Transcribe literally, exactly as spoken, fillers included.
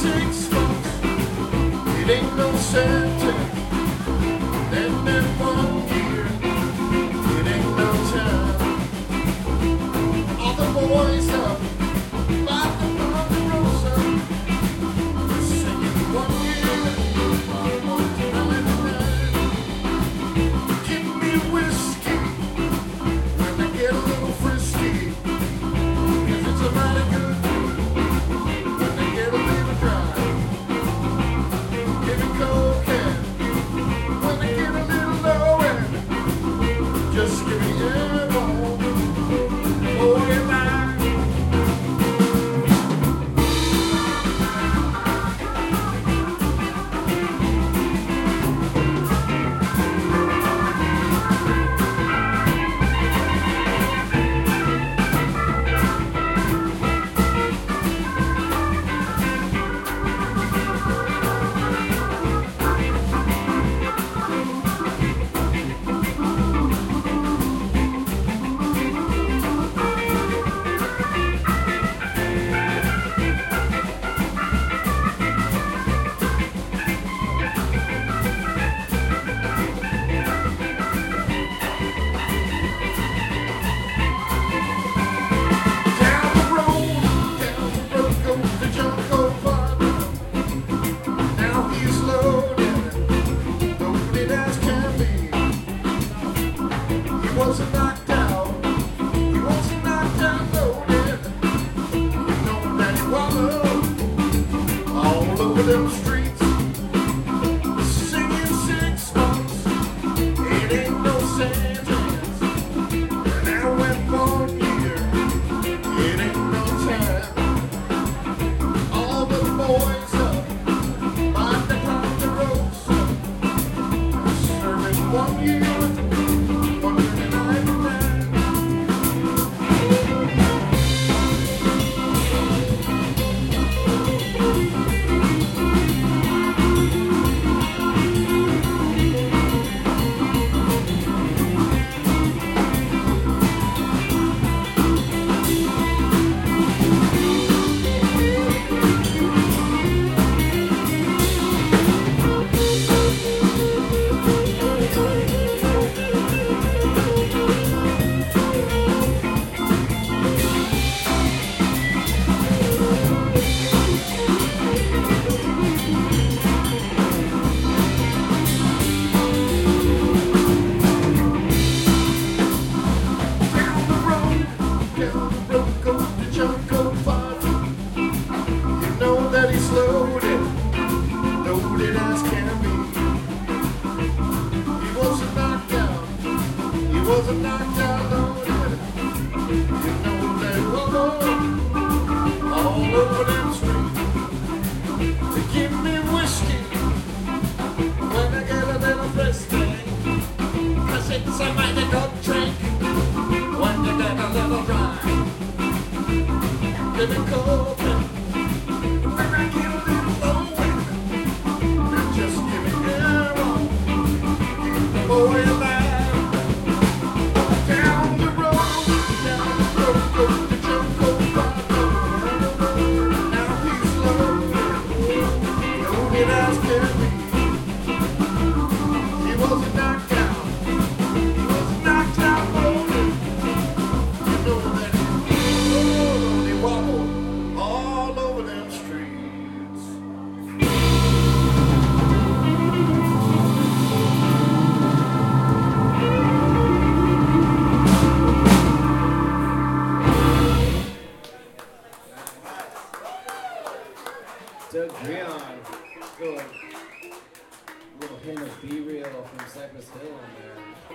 six months. It ain't no sentence. Then that one year, it ain't no time. All the boys up by the Ponderosa, singing one year, one ninety-nine. Give me whiskey when I get a little frisky, 'cause it's a mighty good thing when I get a little dry. Give me cocaine when I get a little low, and just give me airborne. Oh, yeah, man. Wasn't knocked out, he wasn't knocked out loaded. You know that he wallowed all over them streets, singing six months. It ain't no sentence. And now went one year, it ain't no time. All the boys up by the Ponderosa, serving one year. He's loaded, loaded as can be. He wasn't knocked out, he wasn't knocked out loaded. You know that he was all over them streets. To give me whiskey when I get a little frisky, 'cause it's a mighty good drink when you get a little dry. Give me coffee. Doug Breon, little, little hint of B-Real from Cypress Hill on there.